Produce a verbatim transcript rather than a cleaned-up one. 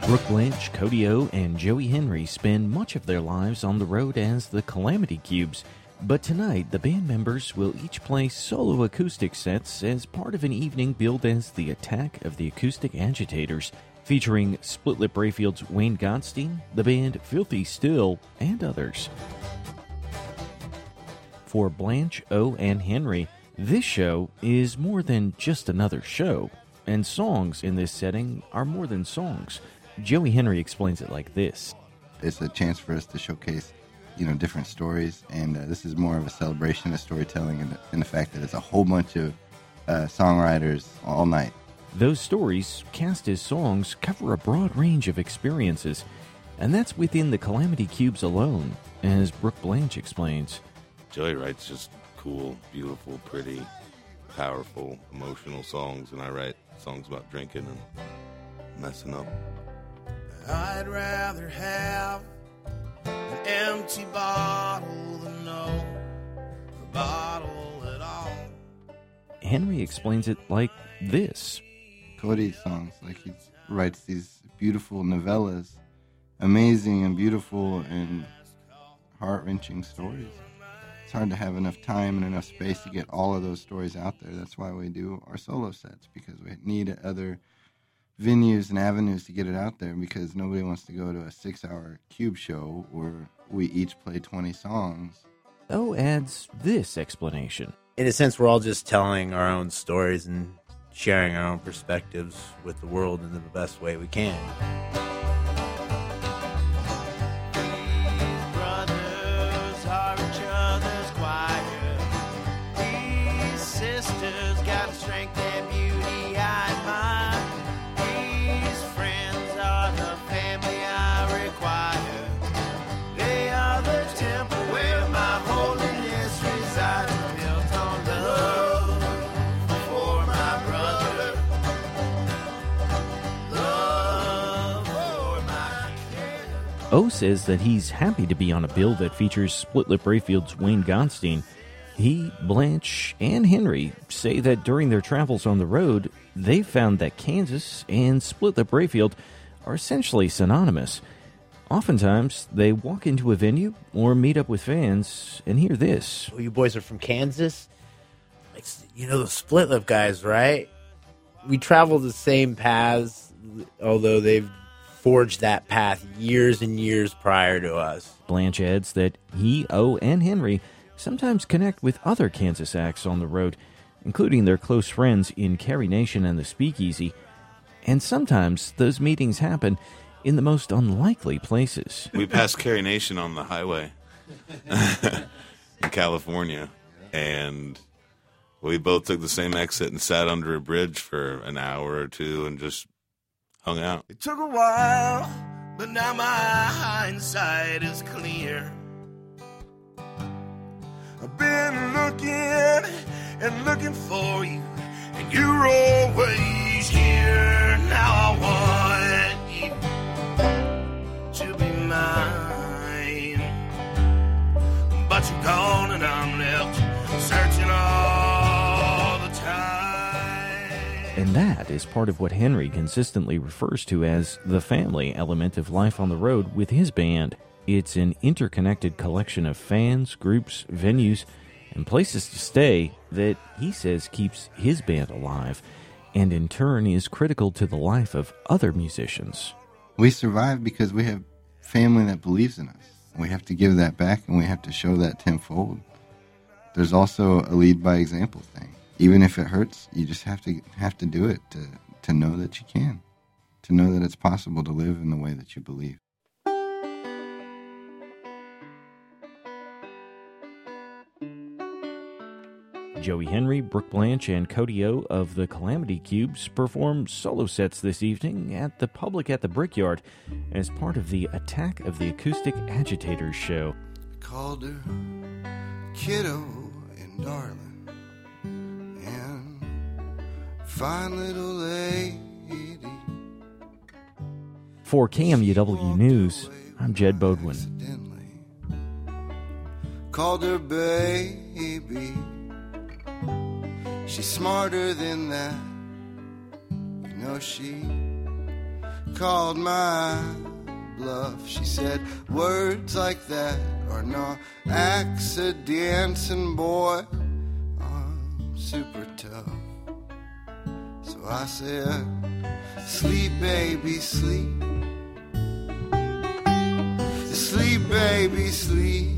Brooke Blanche, Cody O, and Joey Henry spend much of their lives on the road as the Calamity Cubes, but tonight the band members will each play solo acoustic sets as part of an evening billed as the Attack of the Acoustic Agitators, featuring Split Lip Rayfield's Wayne Godstein, the band Filthy Still, and others. For Blanche, O, and Henry, this show is more than just another show, and songs in this setting are more than songs. Joey Henry explains it like this. It's a chance for us to showcase, you know, different stories, and uh, this is more of a celebration of storytelling and, and the fact that it's a whole bunch of uh, songwriters all night. Those stories, cast as songs, cover a broad range of experiences, and that's within the Calamity Cubes alone, as Brooke Blanche explains. Joey writes just cool, beautiful, pretty, powerful, emotional songs, and I write songs about drinking and messing up. I'd rather have an empty bottle than no bottle at all. Henry explains it like this. Cody's songs, like he writes these beautiful novellas, amazing and beautiful and heart-wrenching stories. It's hard to have enough time and enough space to get all of those stories out there. That's why we do our solo sets, because we need other venues and avenues to get it out there, because nobody wants to go to a six-hour Cube show where we each play twenty songs. O adds this explanation. In a sense, we're all just telling our own stories and sharing our own perspectives with the world in the best way we can. Brothers are each other's choir. These sisters got strength and beauty I admire. These friends are the family I require. They are the temple where my holiness resides, built on love for my brother, love for my kid. O says that he's happy to be on a bill that features Split Lip Rayfield's Wayne Godstein. He, Blanche, and Henry say that during their travels on the road, they found that Kansas and Split Lip Rayfield are essentially synonymous. Oftentimes, they walk into a venue or meet up with fans and hear this. Oh, you boys are from Kansas? Like, you know the Split Lip guys, right? We travel the same paths, although they've forged that path years and years prior to us. Blanche adds that he, O, and Henry sometimes connect with other Kansas acts on the road, including their close friends in Carrie Nation and the Speakeasy, and sometimes those meetings happen in the most unlikely places. We passed Carrie Nation on the highway in California, and we both took the same exit and sat under a bridge for an hour or two and just hung out. It took a while, but now my hindsight is clear. I've been looking and looking for you, and you're always here. Now I want you to be mine, but you're gone and I'm left searching all the time. And that is part of what Henry consistently refers to as the family element of life on the road with his band. It's an interconnected collection of fans, groups, venues, and places to stay that he says keeps his band alive, and in turn is critical to the life of other musicians. We survive because we have family that believes in us. We have to give that back, and we have to show that tenfold. There's also a lead by example thing. Even if it hurts, you just have to have to do it to, to know that you can, to know that it's possible to live in the way that you believe. Joey Henry, Brooke Blanche, and Cody O of the Calamity Cubes perform solo sets this evening at the Public at the Brickyard as part of the Attack of the Acoustic Agitators show. Called her kiddo and darling and fine little lady. For K M U W News, I'm Jed Bodwin. Called her baby. She's smarter than that. You know she called my bluff. She said words like that are no accidents, and boy, I'm super tough. So I said, sleep, baby, sleep. Sleep, baby, sleep.